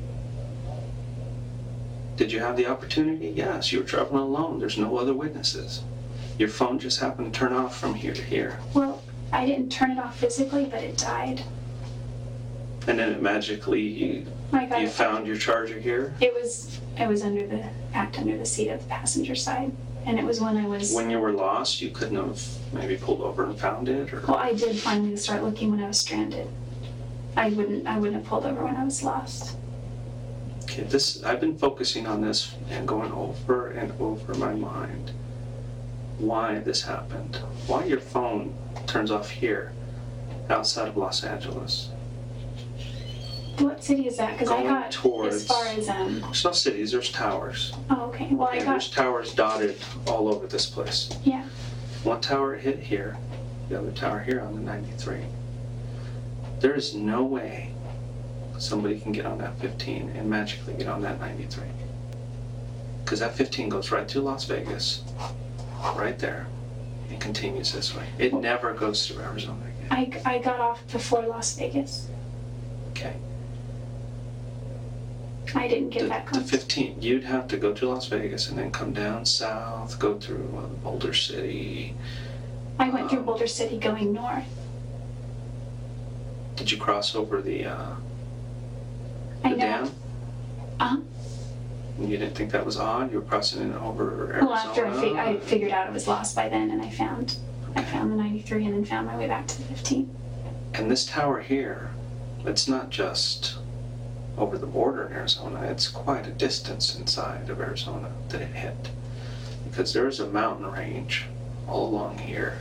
Did you have the opportunity? Yes. You were traveling alone. There's no other witnesses. Your phone just happened to turn off from here to here. Well, I didn't turn it off physically, but it died. And then it magically, you, I got you it. found your charger here? It was. It was under the packed under the seat of the passenger side, and it was when I was. When you were lost, you couldn't have maybe pulled over and found it? Or... Well, I did finally start looking when I was stranded. I wouldn't. I wouldn't have pulled over when I was lost. Okay, this, I've been focusing on this and going over and over my mind why this happened. Why your phone turns off here outside of Los Angeles. What city is that? Because I Going got towards- as far as um. There's no cities, there's towers. Oh, okay. Well, I And got. there's towers dotted all over this place. Yeah. One tower hit here, the other tower here on the ninety-three. There is no way somebody can get on that fifteen and magically get on that ninety-three. Because that fifteen goes right to Las Vegas, right there, and continues this way. It never goes through Arizona again. I, I got off before Las Vegas. Okay. I didn't get The, that the close. fifteen, you'd have to go to Las Vegas and then come down south, go through uh, Boulder City, I went through Boulder City going north. Did you cross over the, uh, the I know. dam? Uh-huh. You didn't think that was odd? You were crossing it over Arizona? Well, after I, fig- I figured out it was lost by then, and I found I found the ninety-three, and then found my way back to the fifteen. And this tower here, it's not just over the border in Arizona, it's quite a distance inside of Arizona that it hit. Because there is a mountain range all along here.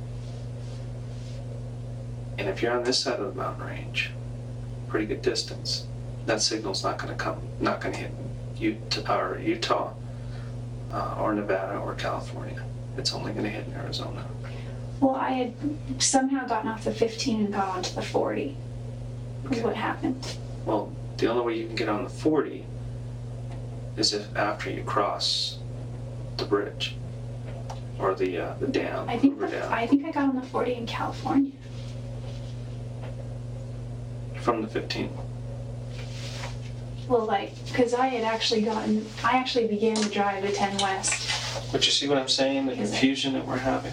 And if you're on this side of the mountain range, pretty good distance, that signal's not going to come, not going to hit Utah, or Utah, uh, or Nevada, or California. It's only going to hit in Arizona. Well, I had somehow gotten off the fifteen and got onto the forty. Okay. Is what happened. Well, the only way you can get on the forty is if after you cross the bridge or the uh, the dam. I think the, dam. I think I got on the forty in California. From the fifteen. Well, like, because I had actually gotten, I actually began to drive the ten West. But you see what I'm saying? The confusion that we're having.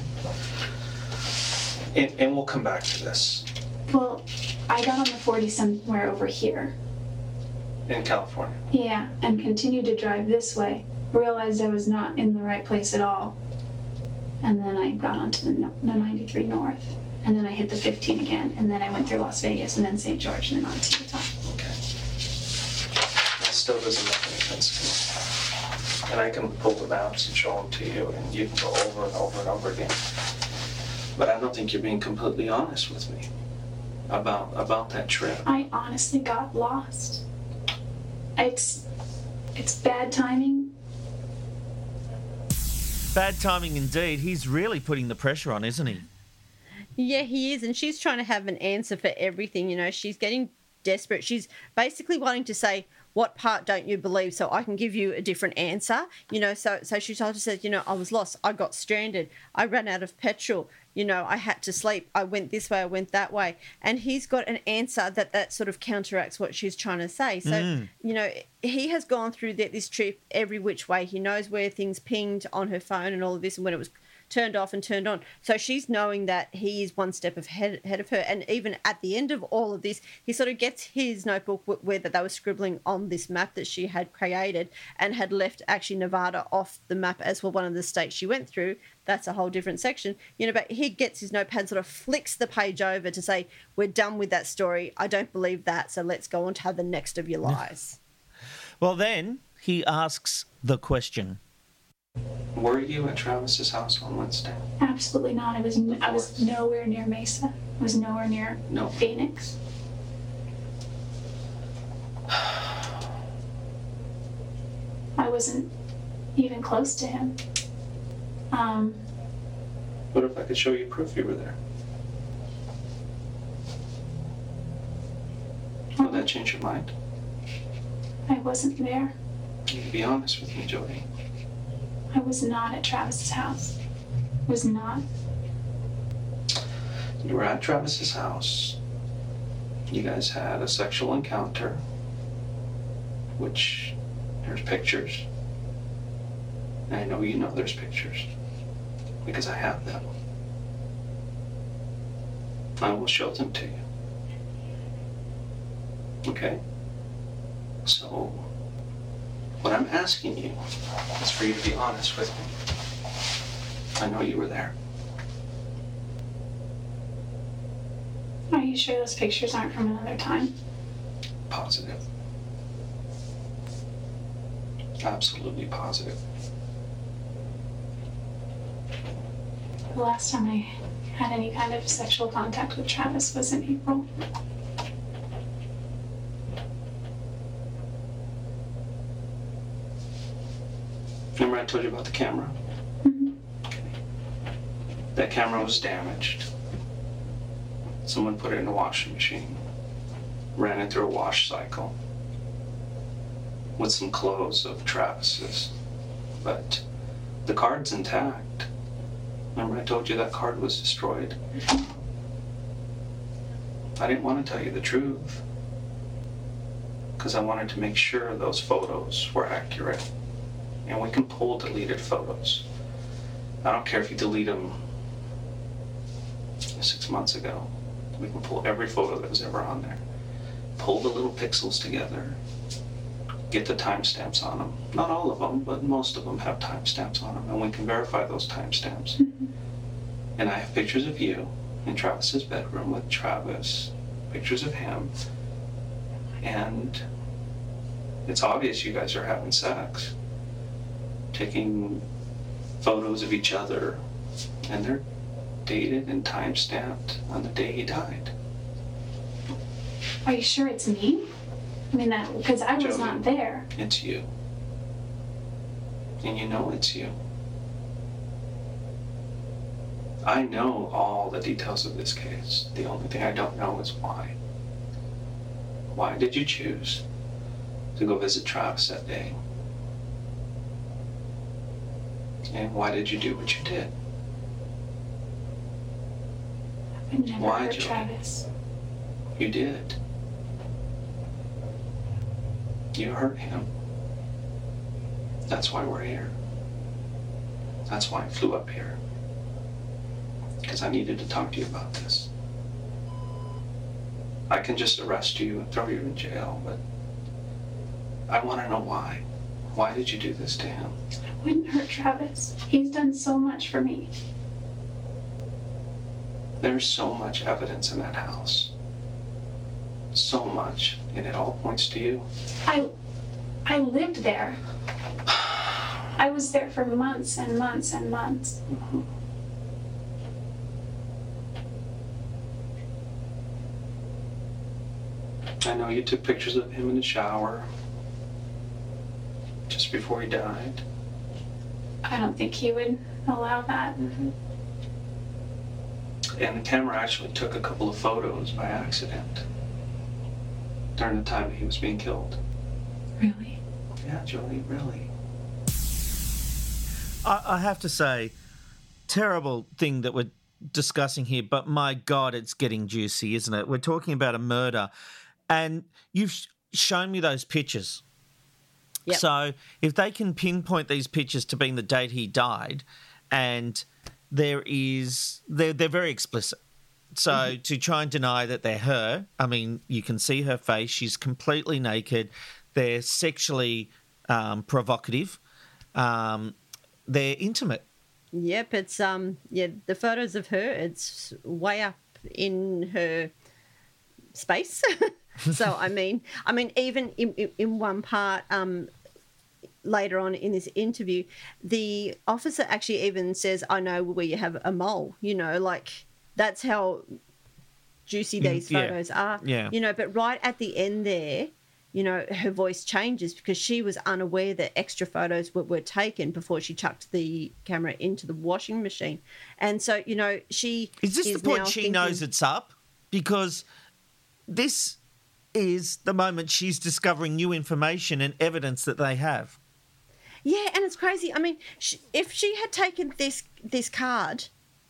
And, and we'll come back to this. Well, I got on the forty somewhere over here. In California? Yeah, and continued to drive this way. Realized I was not in the right place at all. And then I got onto the, the ninety-three North. And then I hit the fifteen again. And then I went through Las Vegas and then Saint George and then on to Utah. Okay. That still doesn't make any sense to me. And I can pull the maps and show them to you, and you can go over and over and over again. But I don't think you're being completely honest with me about about that trip. I honestly got lost. It's it's bad timing. Bad timing indeed. He's really putting the pressure on, isn't he? Yeah, he is. And she's trying to have an answer for everything. You know, she's getting desperate. She's basically wanting to say, what part don't you believe, so I can give you a different answer? You know, so so she told her, said, you know, I was lost. I got stranded. I ran out of petrol. You know, I had to sleep. I went this way. I went that way. And he's got an answer that that sort of counteracts what she's trying to say. So, mm. you know, he has gone through the, this trip every which way. He knows where things pinged on her phone and all of this, and when it was turned off and turned on. So she's knowing that he is one step ahead, ahead of her. And even at the end of all of this, he sort of gets his notebook where that they were scribbling on this map that she had created and had left actually Nevada off the map as well, one of the states she went through. That's a whole different section. You know, but he gets his notepad, sort of flicks the page over to say, we're done with that story. I don't believe that. So let's go on to have the next of your lies. Well, then he asks the question. Were you at Travis's house on Wednesday? Absolutely not. I was I was nowhere near Mesa. I was nowhere near no. Phoenix. I wasn't even close to him. Um, what if I could show you proof you were there? Will that change your mind? I wasn't there. You can be honest with me, Jody. I was not at Travis's house. Was not. You were at Travis's house. You guys had a sexual encounter, which there's pictures. And I know you know there's pictures because I have them. I will show them to you. Okay? So, what I'm asking you is for you to be honest with me. I know you were there. Are you sure those pictures aren't from another time? Positive. Absolutely positive. The last time I had any kind of sexual contact with Travis was in April. Remember I told you about the camera? Mm-hmm. Okay. That camera was damaged. Someone put it in a washing machine, ran it through a wash cycle with some clothes of Travis's, but the card's intact. Remember I told you that card was destroyed? I didn't want to tell you the truth because I wanted to make sure those photos were accurate. And we can pull deleted photos. I don't care if you delete them six months ago. We can pull every photo that was ever on there, pull the little pixels together, get the timestamps on them. Not all of them, but most of them have timestamps on them, and we can verify those timestamps. Mm-hmm. And I have pictures of you in Travis's bedroom with Travis, pictures of him, and it's obvious you guys are having sex, taking photos of each other, and they're dated and time-stamped on the day he died. Are you sure it's me? I mean, that because I was Jody, not there. It's you. And you know it's you. I know all the details of this case. The only thing I don't know is why. Why did you choose to go visit Travis that day? And why did you do what you did? I would never Why, hurt Jody? Travis. You did. You hurt him. That's why we're here. That's why I flew up here. Because I needed to talk to you about this. I can just arrest you and throw you in jail, but I want to know why. Why did you do this to him? I wouldn't hurt Travis. He's done so much for me. There's so much evidence in that house. So much, and it all points to you. I, I lived there. I was there for months and months and months. Mm-hmm. I know you took pictures of him in the shower just before he died. I don't think he would allow that. Mm-hmm. And the camera actually took a couple of photos by accident during the time that he was being killed. Really? Yeah, Jody, really. I, I have to say, terrible thing that we're discussing here, but my God, it's getting juicy, isn't it? We're talking about a murder, and you've sh- shown me those pictures. Yep. So if they can pinpoint these pictures to being the date he died, and there is, they're, they're very explicit. So mm-hmm. to try and deny that they're her, I mean, you can see her face. She's completely naked. They're sexually um, provocative. Um, they're intimate. Yep, it's um yeah, the photos of her, it's way up in her space. So I mean, I mean, even in, in one part, um, later on in this interview, the officer actually even says, "I know where you have a mole." You know, like that's how juicy these yeah. photos are. Yeah. You know, but right at the end there, you know, her voice changes because she was unaware that extra photos were, were taken before she chucked the camera into the washing machine. And so, you know, she is this is the point now she thinking, knows it's up? Because this is the moment she's discovering new information and evidence that they have. Yeah, and it's crazy. I mean, she, if she had taken this this card,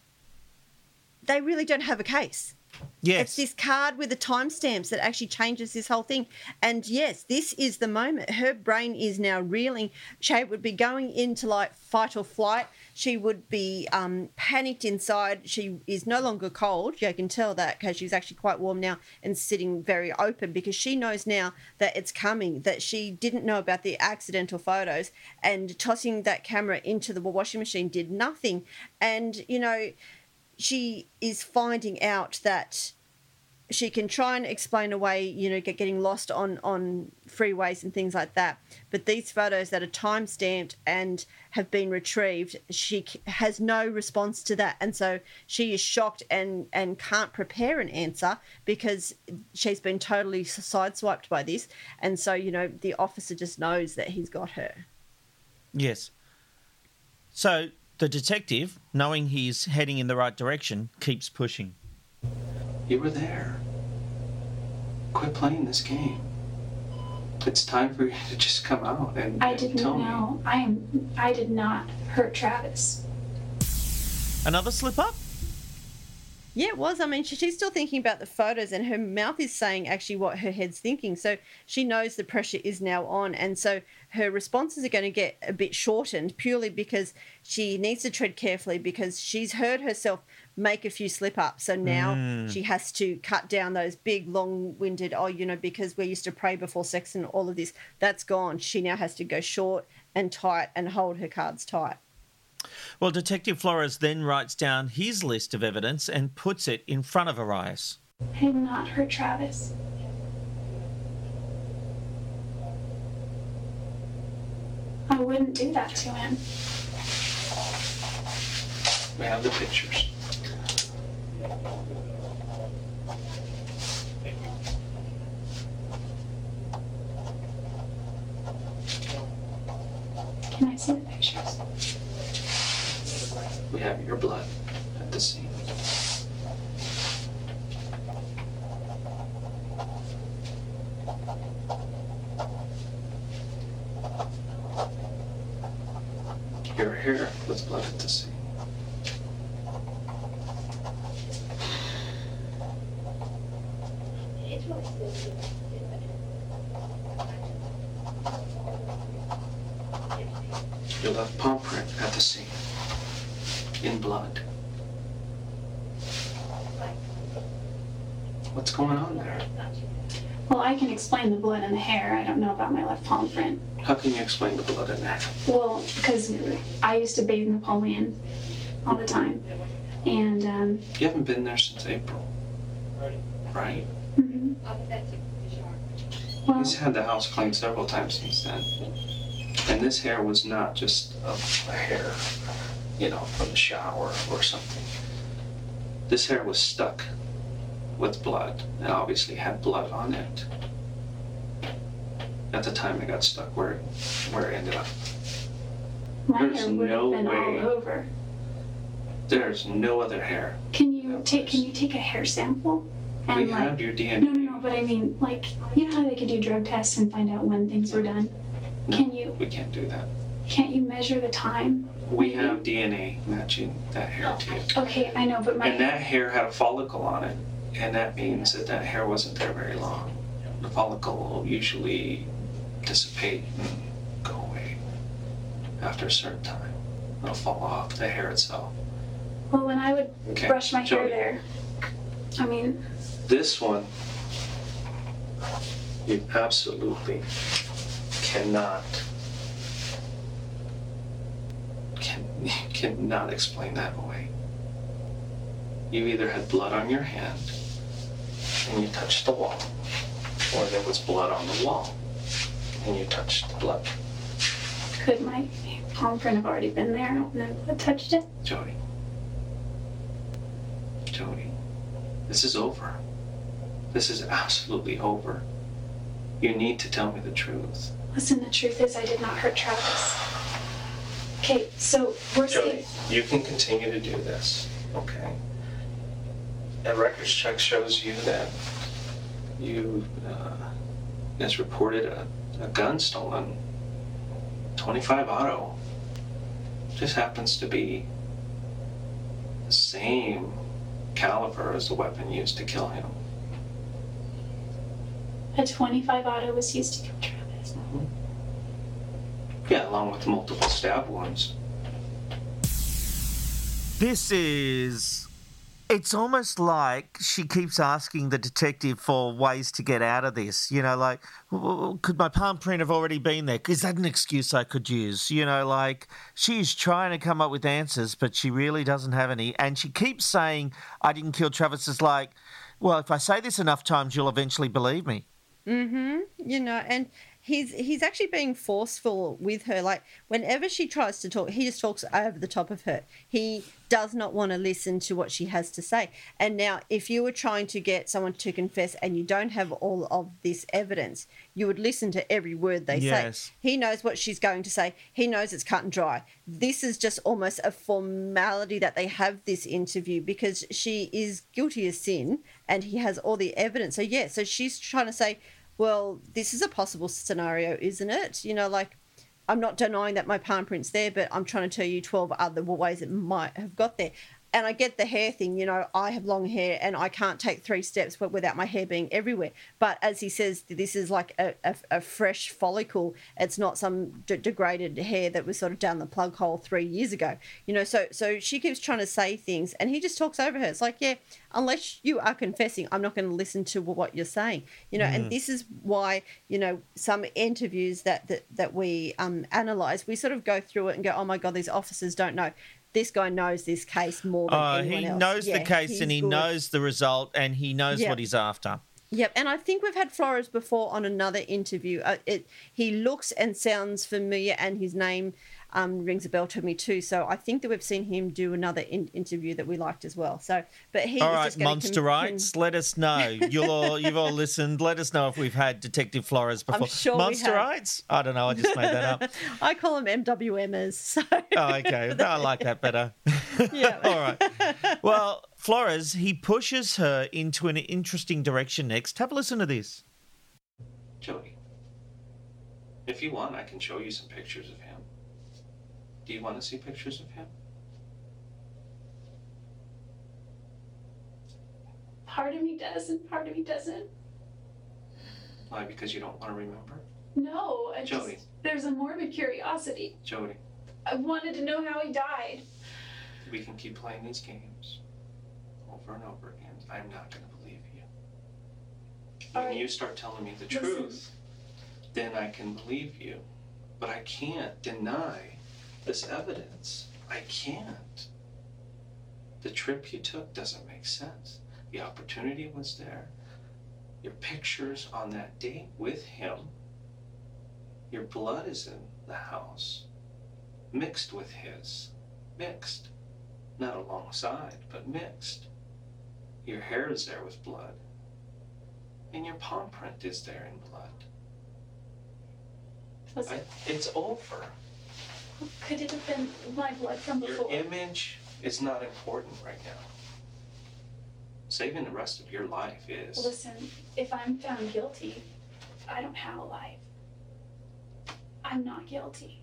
they really don't have a case. Yes. It's this card with the timestamps that actually changes this whole thing. And yes, this is the moment. Her brain is now reeling. She would be going into like fight or flight. She would be um, panicked inside. She is no longer cold. You can tell that because she's actually quite warm now and sitting very open because she knows now that it's coming, that she didn't know about the accidental photos, and tossing that camera into the washing machine did nothing. And, you know, she is finding out that she can try and explain away, you know, get, getting lost on, on freeways and things like that. But these photos that are time-stamped and have been retrieved, she has no response to that. And so she is shocked and, and can't prepare an answer because she's been totally sideswiped by this. And so, you know, the officer just knows that he's got her. Yes. So the detective, knowing he's heading in the right direction, keeps pushing. You were there. Quit playing this game. It's time for you to just come out and, I and didn't tell know. me. I am. I did not hurt Travis. Another slip up? Yeah, it was. I mean, she, she's still thinking about the photos, and her mouth is saying actually what her head's thinking. So she knows the pressure is now on, and so her responses are going to get a bit shortened purely because she needs to tread carefully because she's heard herself make a few slip ups. So now Mm. she has to cut down those big, long-winded, oh, you know, because we used to pray before sex and all of this. That's gone. She now has to go short and tight and hold her cards tight. Well, Detective Flores then writes down his list of evidence and puts it in front of Arias. I have not hurt Travis. I wouldn't do that to him. We have the pictures. Can I see the pictures? We have your blood at the scene. Your hair with blood at the scene. Your left palm print at the scene. In blood. What's going on there? Well, I can explain the blood and the hair. I don't know about my left palm print. How can you explain the blood in there? Well, because I used to bathe Napoleon all the time. And, um... You haven't been there since April, right? Mm-hmm. Well, He's had the house cleaned several times since then. And this hair was not just a, a hair, you know, from the shower or something. This hair was stuck with blood and obviously had blood on it. At the time it got stuck where, where it ended up. my There's hair would no have been way. all over. There's no other hair. Can you take, can you take a hair sample? We like, have your D N A. No, no, no, but I mean, like, you know how they could do drug tests and find out when things were done? No, Can you, We can't do that. can't you measure the time? We have D N A matching that hair to you. Okay, I know, but my... And that hair had a follicle on it, and that means that that hair wasn't there very long. The follicle will usually dissipate and go away after a certain time. It'll fall off, the hair itself. Well, when I would Okay, brush my hair Jody. there, I mean, This one, you absolutely cannot, can, cannot explain that away. You either had blood on your hand and you touched the wall, or there was blood on the wall and you touched the blood. could my palm print have already been there and then blood touched it? Jody. Jody, this is over. This is absolutely over. You need to tell me the truth. Listen, the truth is I did not hurt Travis. Okay, so we're Jody, saying... you can continue to do this, okay? A records check shows you that you uh, has reported a, a gun stolen. twenty-five auto. Just happens to be the same caliber as the weapon used to kill him. A twenty-five auto was used to kill Travis. Mm-hmm. Yeah, along with multiple stab wounds. This is... It's almost like she keeps asking the detective for ways to get out of this. You know, like, well, could my palm print have already been there? Is that an excuse I could use? You know, like, she's trying to come up with answers, but she really doesn't have any. And she keeps saying, I didn't kill Travis. It's like, well, if I say this enough times, you'll eventually believe me. Mm-hmm. You know, and he's he's actually being forceful with her. Like, whenever she tries to talk, he just talks over the top of her. He does not want to listen to what she has to say. And now, if you were trying to get someone to confess and you don't have all of this evidence, you would listen to every word they Yes. say. He knows what she's going to say. He knows it's cut and dry. This is just almost a formality that they have this interview because she is guilty of sin and he has all the evidence. So, yeah, so she's trying to say, well, this is a possible scenario, isn't it? You know, like, I'm not denying that my palm print's there, but I'm trying to tell you twelve other ways it might have got there. and I get the hair thing, you know, I have long hair and I can't take three steps but without my hair being everywhere. But as he says, this is like a, a, a fresh follicle. It's not some de- degraded hair that was sort of down the plug hole three years ago. You know, so so she keeps trying to say things and he just talks over her. It's like, yeah, unless you are confessing, I'm not going to listen to what you're saying. You know, mm. and this is why, you know, some interviews that, that, that we um, analyse, we sort of go through it and go, oh, my God, these officers don't know. This guy knows this case more than uh, anyone he else. knows yeah, the case and he good. knows the result and he knows Yep. what he's after. Yep, and I think we've had Flores before on another interview. Uh, it he looks and sounds familiar, and his name um, rings a bell to me too. So I think that we've seen him do another in- interview that we liked as well. So, but he all is right, just gonna Monsterites, com- let us know. You'll all, you've all listened. Let us know if we've had Detective Flores before. I'm sure we have. Monsterites? I don't know. I just made that up. I call them M W Mers. So. Oh, okay. No, I like that better. Yeah. All right. Well, Flores, he pushes her into an interesting direction next. Have a listen to this. Jody, if you want, I can show you some pictures of him. Do you want to see pictures of him? Part of me does and part of me doesn't. Why? Because you don't want to remember? No, I just, Jody. there's a morbid curiosity. Jody. I wanted to know how he died. We can keep playing these games over and over again. I'm not going to believe you. When right. you start telling me the Listen. truth, then I can believe you. But I can't deny this evidence. I can't. The trip you took doesn't make sense. The opportunity was there. Your pictures on that date with him. Your blood is in the house. Mixed with his. Mixed. Not alongside, but mixed. Your hair is there with blood. And your palm print is there in blood. Was I, it, it's over. could it have been my blood from before? Your image is not important right now. Saving the rest of your life is. Listen, if I'm found guilty, I don't have a life. I'm not guilty.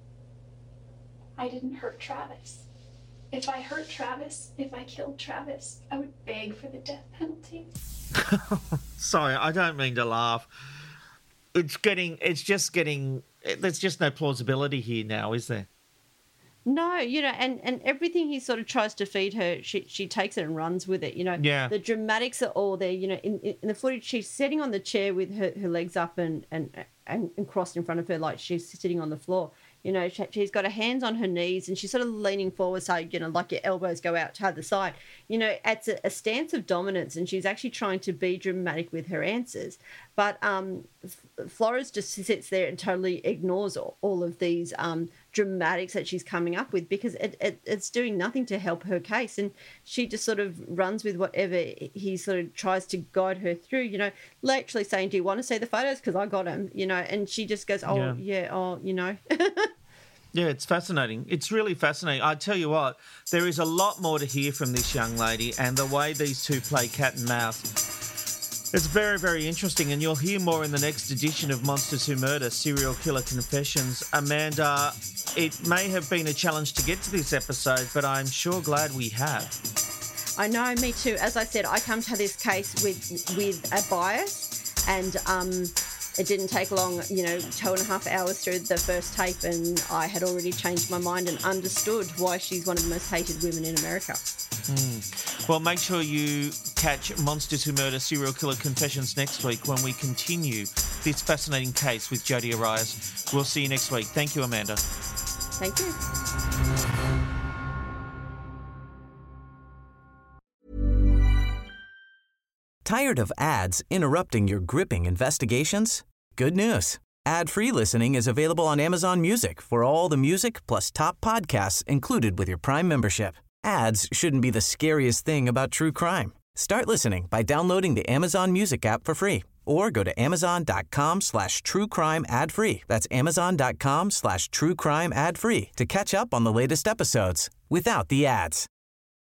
I didn't hurt Travis. If I hurt Travis, if I killed Travis, I would beg for the death penalty. Sorry, I don't mean to laugh. It's getting, it's just getting, there's just no plausibility here now, is there? No, you know, and, and everything he sort of tries to feed her, she she takes it and runs with it, you know. Yeah. The dramatics are all there, you know. In, in the footage, she's sitting on the chair with her, her legs up and, and, and, and crossed in front of her like she's sitting on the floor. You know, she, she's got her hands on her knees and she's sort of leaning forward so, you know, like your elbows go out to the side. You know, it's a, a stance of dominance and she's actually trying to be dramatic with her answers. But um, Flores just sits there and totally ignores all, all of these um, dramatics that she's coming up with because it, it, it's doing nothing to help her case. And she just sort of runs with whatever he sort of tries to guide her through, you know, literally saying, do you want to see the photos? Because I got them, you know, and she just goes, oh, yeah, yeah oh, you know. Yeah, it's fascinating. It's really fascinating. I tell you what, there is a lot more to hear from this young lady and the way these two play cat and mouse. It's very, very interesting, and you'll hear more in the next edition of Monsters Who Murder, Serial Killer Confessions. Amanda, it may have been a challenge to get to this episode, but I'm sure glad we have. I know, me too. As I said, I come to this case with with a bias, and um, it didn't take long, you know, two and a half hours through the first tape, and I had already changed my mind and understood why she's one of the most hated women in America. Mm. Well, make sure you catch Monsters Who Murder Serial Killer Confessions next week when we continue this fascinating case with Jodi Arias. We'll see you next week. Thank you, Amanda. Thank you. Tired of ads interrupting your gripping investigations? Good news. Ad-free listening is available on Amazon Music for all the music plus top podcasts included with your Prime membership. Ads shouldn't be the scariest thing about true crime. Start listening by downloading the Amazon Music app for free or go to amazon.com slash true crime ad free. That's amazon.com slash true crime ad free to catch up on the latest episodes without the ads.